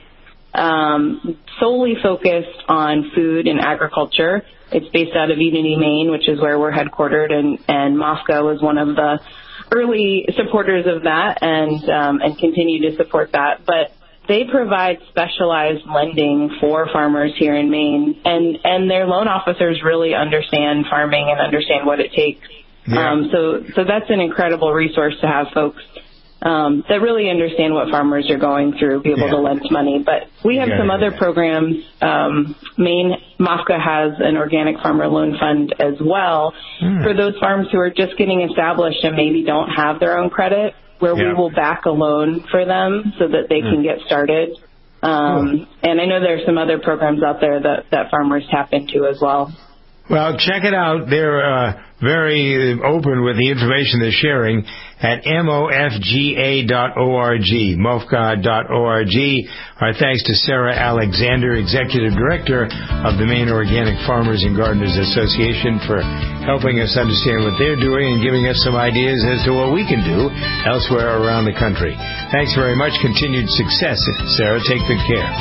E: um, solely focused on food and agriculture. It's based out of Unity, Maine, which is where we're headquartered, and, and M O F G A was one of the early supporters of that and um, and continue to support that. But they provide specialized lending for farmers here in Maine, and, and their loan officers really understand farming and understand what it takes. Yeah. Um, so, so that's an incredible resource to have folks um, that really understand what farmers are going through, be able yeah. to lend money. But we have yeah, some yeah, other yeah. programs. Um, Maine M O F G A has an organic farmer loan fund as well mm. for those farms who are just getting established and maybe don't have their own credit, where yeah. we will back a loan for them so that they mm. can get started. Um, cool. And I know there are some other programs out there that, that farmers tap into as well.
B: Well, check it out. They're uh, very open with the information they're sharing at M O F G A dot org, M O F G A dot org. Our thanks to Sarah Alexander, Executive Director of the Maine Organic Farmers and Gardeners Association, for helping us understand what they're doing and giving us some ideas as to what we can do elsewhere around the country. Thanks very much. Continued success, Sarah. Take good care.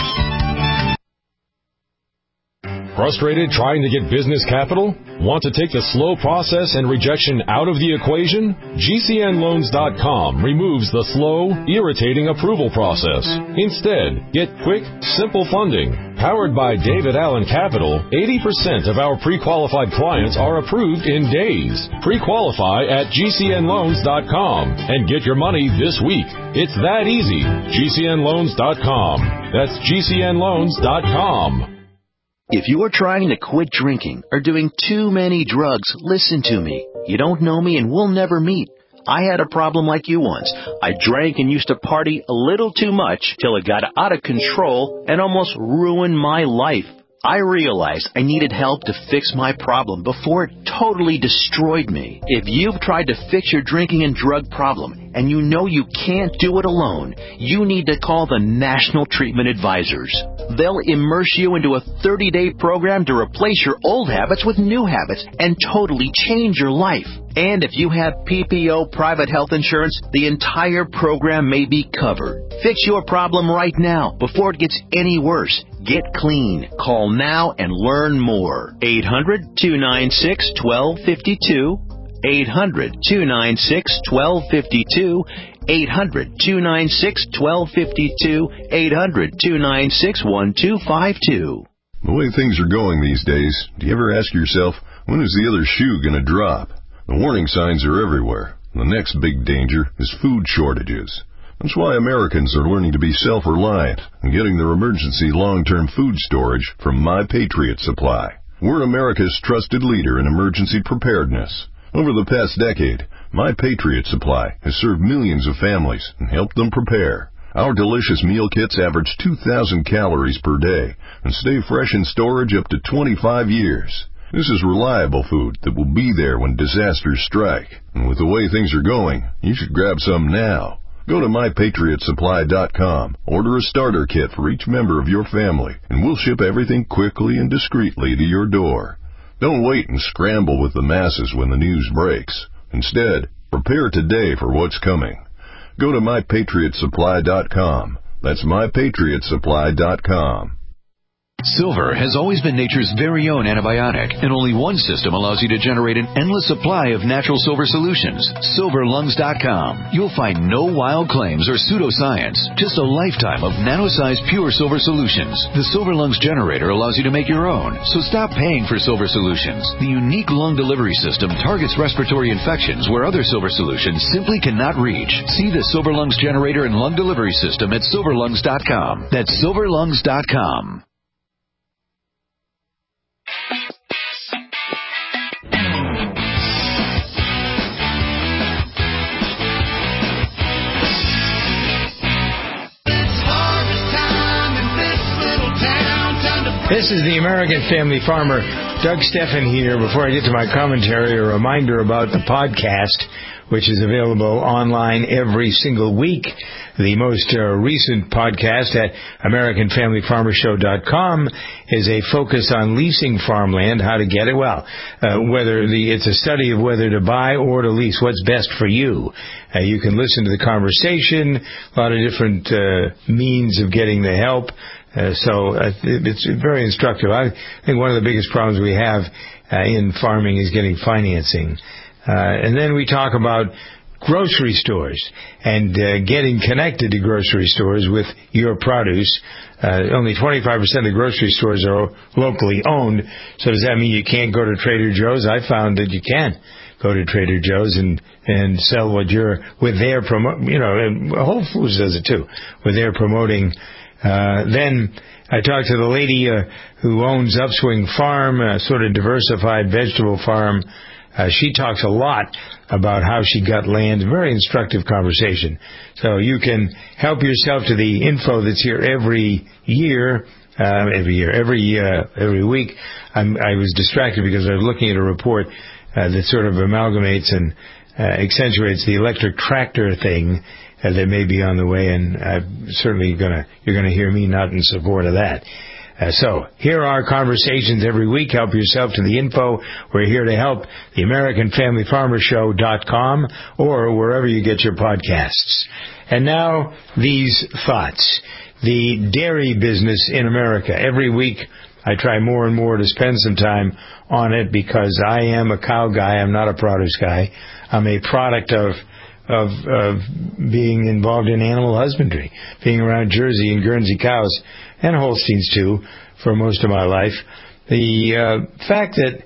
D: Frustrated trying to get business capital? Want to take the slow process and rejection out of the equation? G C N loans dot com removes the slow, irritating approval process. Instead, get quick, simple funding. Powered by David Allen Capital, eighty percent of our pre-qualified clients are approved in days. Pre-qualify at G C N loans dot com and get your money this week. It's that easy. G C N loans dot com. That's G C N loans dot com.
W: If you're trying to quit drinking or doing too many drugs, listen to me. You don't know me and we'll never meet. I had a problem like you once. I drank and used to party a little too much till it got out of control and almost ruined my life. I realized I needed help to fix my problem before it totally destroyed me. If you've tried to fix your drinking and drug problem and you know you can't do it alone, you need to call the National Treatment Advisors. They'll immerse you into a thirty-day program to replace your old habits with new habits and totally change your life. And if you have P P O private health insurance, the entire program may be covered. Fix your problem right now before it gets any worse. Get clean. Call now and learn more. eight hundred, two nine six, one two five two. eight hundred, two nine six, one two five two. eight hundred, two nine six, one two five two. eight hundred, two nine six, one two five two.
F: The way things are going these days, do you ever ask yourself, when is the other shoe going to drop? The warning signs are everywhere. The next big danger is food shortages. That's why Americans are learning to be self-reliant and getting their emergency long-term food storage from My Patriot Supply. We're America's trusted leader in emergency preparedness. Over the past decade, My Patriot Supply has served millions of families and helped them prepare. Our delicious meal kits average two thousand calories per day and stay fresh in storage up to twenty-five years. This is reliable food that will be there when disasters strike. And with the way things are going, you should grab some now. Go to my patriot supply dot com, order a starter kit for each member of your family, and we'll ship everything quickly and discreetly to your door. Don't wait and scramble with the masses when the news breaks. Instead, prepare today for what's coming. Go to my patriot supply dot com. That's my patriot supply dot com.
G: Silver has always been nature's very own antibiotic, and only one system allows you to generate an endless supply of natural silver solutions. silver lungs dot com. You'll find no wild claims or pseudoscience, just a lifetime of nano-sized pure silver solutions. The Silver Lungs generator allows you to make your own, so stop paying for silver solutions. The unique lung delivery system targets respiratory infections where other silver solutions simply cannot reach. See the Silver Lungs generator and lung delivery system at silver lungs dot com. That's silver lungs dot com.
B: This is the American Family Farmer. Doug Steffen here. Before I get to my commentary, a reminder about the podcast, which is available online every single week. The most uh, recent podcast at american family farmer show dot com is a focus on leasing farmland, how to get it. Well, uh, whether the it's a study of whether to buy or to lease, what's best for you. Uh, you can listen to the conversation, a lot of different uh, means of getting the help. Uh, so uh, it's very instructive. I think one of the biggest problems we have uh, in farming is getting financing. Uh, and then we talk about grocery stores and uh, getting connected to grocery stores with your produce. Uh, only twenty-five percent of grocery stores are locally owned. So does that mean you can't go to Trader Joe's? I found that you can go to Trader Joe's and, and sell what you're, with their promo, you know, and Whole Foods does it too, with their promoting. Uh, then I talked to the lady uh, who owns Upswing Farm, a sort of diversified vegetable farm. Uh, she talks a lot about how she got land. Very instructive conversation. So you can help yourself to the info that's here every year, uh, every year, every uh, every week. I'm, I was distracted because I was looking at a report uh, that sort of amalgamates and uh, accentuates the electric tractor thing uh, that may be on the way, and I'm certainly gonna you're gonna hear me not in support of that. Uh, so, here are conversations every week. Help yourself to the info. We're here to help. the american family farmer show dot com or wherever you get your podcasts. And now, these thoughts. The dairy business in America. Every week, I try more and more to spend some time on it because I am a cow guy. I'm not a produce guy. I'm a product of of, of being involved in animal husbandry, being around Jersey and Guernsey cows, and Holsteins too, for most of my life. The uh, fact that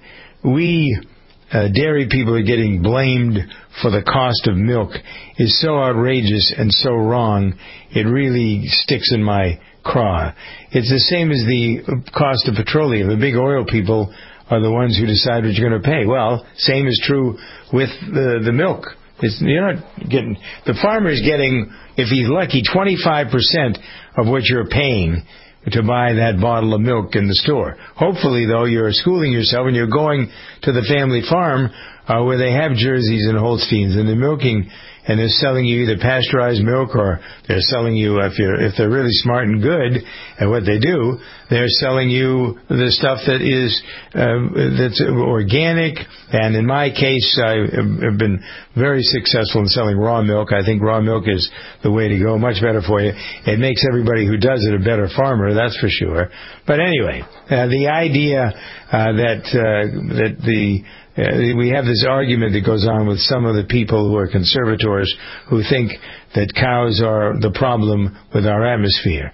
B: we uh, dairy people are getting blamed for the cost of milk is so outrageous and so wrong, it really sticks in my craw. It's the same as the cost of petroleum. The big oil people are the ones who decide what you're going to pay. Well, same is true with the, the milk It's, you're not getting, the farmer's getting, if he's lucky, twenty-five percent of what you're paying to buy that bottle of milk in the store. Hopefully, though, you're schooling yourself and you're going to the family farm uh, where they have Jerseys and Holsteins and they're milking and they're selling you either pasteurized milk or they're selling you, if you're, if they're really smart and good at what they do, they're selling you the stuff that is, uh, that's organic. And in my case, I have been very successful in selling raw milk. I think raw milk is the way to go, much better for you. It makes everybody who does it a better farmer, that's for sure. But anyway, uh, the idea uh, that, uh, that the, Uh, we have this argument that goes on with some of the people who are conservators who think that cows are the problem with our atmosphere.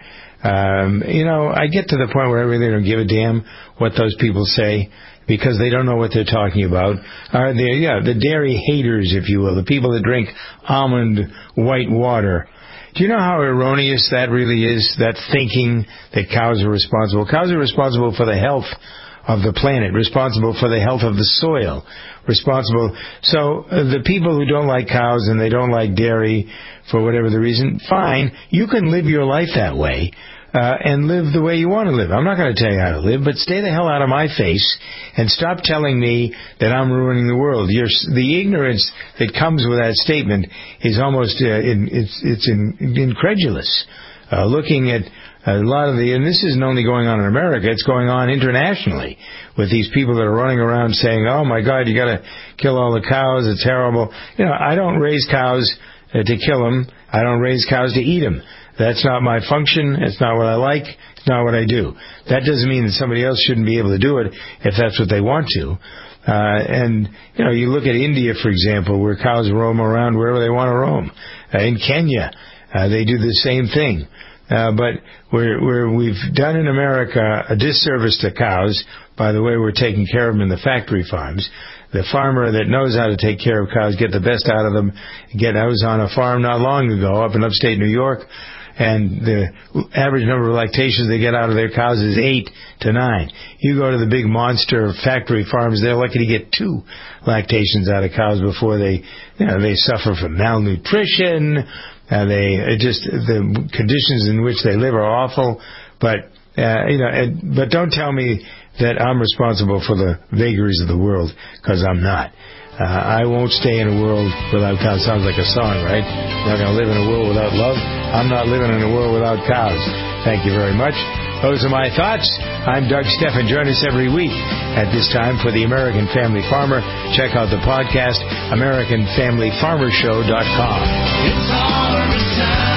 B: Um, you know, I get to the point where I really don't give a damn what those people say because they don't know what they're talking about. Are they, yeah, the dairy haters, if you will, the people that drink almond white water. Do you know how erroneous that really is, that thinking that cows are responsible? Cows are responsible for the health of the planet, responsible for the health of the soil, responsible. So uh, the people who don't like cows and they don't like dairy for whatever the reason, fine, you can live your life that way uh, and live the way you want to live. I'm not going to tell you how to live, but stay the hell out of my face and stop telling me that I'm ruining the world. You're, the ignorance that comes with that statement is almost uh, in, it's, it's in, incredulous. Uh, looking at a lot of the, and this isn't only going on in America, it's going on internationally with these people that are running around saying, oh my God, you gotta kill all the cows, it's terrible. You know, I don't raise cows uh, to kill them. I don't raise cows to eat them. That's not my function. It's not what I like. It's not what I do. That doesn't mean that somebody else shouldn't be able to do it if that's what they want to. Uh, and, you know, you look at India, for example, where cows roam around wherever they want to roam. Uh, in Kenya, uh, they do the same thing. Uh, but we're, we're, we've done in America a disservice to cows by the way we're taking care of them in the factory farms. The farmer that knows how to take care of cows, get the best out of them. Get, I was on a farm not long ago up in upstate New York, and the average number of lactations they get out of their cows is eight to nine. You go to the big monster factory farms, they're lucky to get two lactations out of cows before they, you know, they suffer from malnutrition. Uh, they it just the conditions in which they live are awful, but uh, you know. It, but don't tell me that I'm responsible for the vagaries of the world, because I'm not. Uh, I won't stay in a world without cows. Sounds like a song, right? I'm not going to live in a world without love. I'm not living in a world without cows. Thank you very much. Those are my thoughts. I'm Doug Steffen. Join us every week at this time for the American Family Farmer. Check out the podcast, American Family Farmer Show dot com. It's harvest time.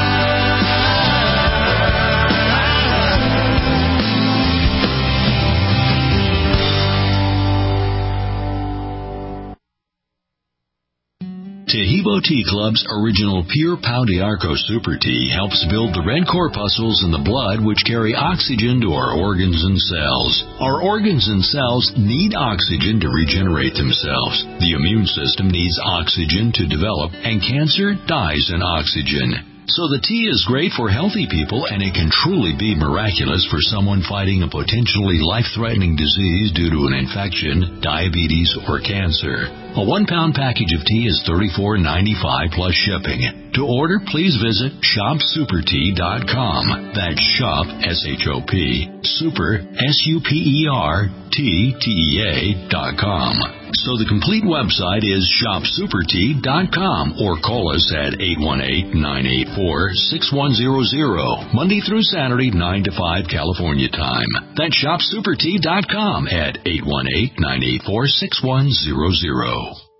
H: Tahibo Tea Club's original Pure Pau d'Arco Super Tea helps build the red corpuscles in the blood which carry oxygen to our organs and cells. Our organs and cells need oxygen to regenerate themselves. The immune system needs oxygen to develop, and cancer dies in oxygen. So the tea is great for healthy people, and it can truly be miraculous for someone fighting a potentially life-threatening disease due to an infection, diabetes, or cancer. A one-pound package of tea is thirty-four ninety-five plus shipping. To order, please visit shop super tea dot com. That's shop, S H O P, super, S U P E R, T, T E A, dot com. So the complete website is shop super tea dot com, or call us at eight one eight, nine eight four, six one zero zero, Monday through Saturday, nine to five California time. That's shop super tea dot com at eight one eight, nine eight four, six one zero zero.